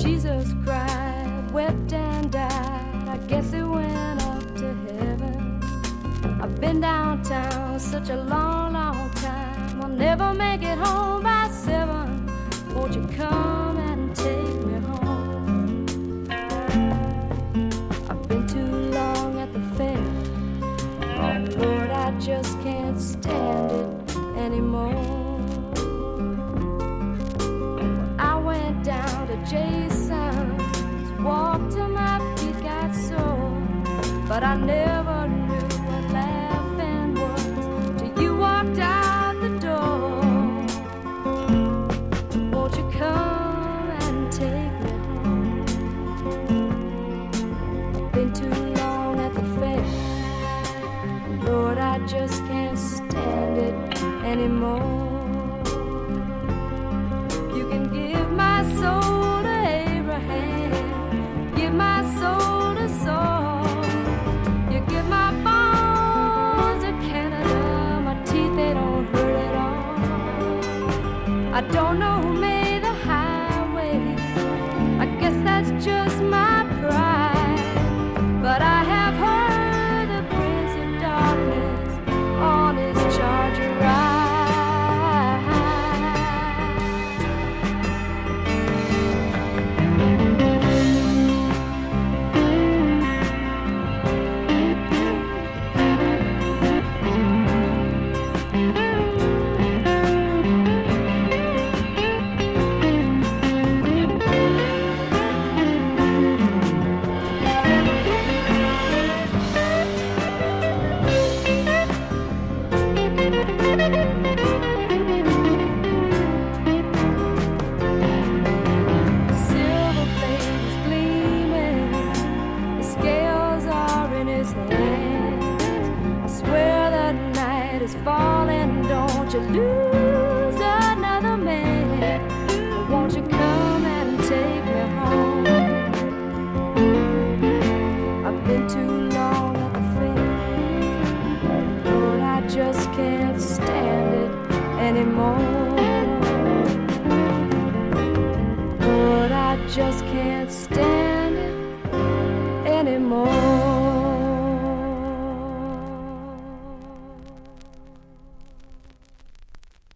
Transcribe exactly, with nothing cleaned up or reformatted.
Jesus cried, wept and died. I guess he went up to heaven. I've been downtown such a long, long time. I'll never make it home by seven. Won't you come and take me home? I've been too long at the fair. Oh Lord, I just can't stand it anymore. I went down to Jason's, walked till my feet got sore, but I never knew what laughing was till you walked out the door. Won't you come and take me home? I've been too long at the fair. Lord, I just can't stand it anymore. You can give my soul to Abraham, give my soul to Saul. You give my bones to Canada, my teeth, they don't hurt at all. I don't know who made the highway, I guess that's just my pride, but I have heard the Prince of Darkness on his charger ride. Silver blade is gleaming, the scales are in his hands. I swear the night is falling, don't you lose another man. Won't you come and take me home? I've been too long at the fair. Lord, I just can't stand it anymore. Lord, I just can't stand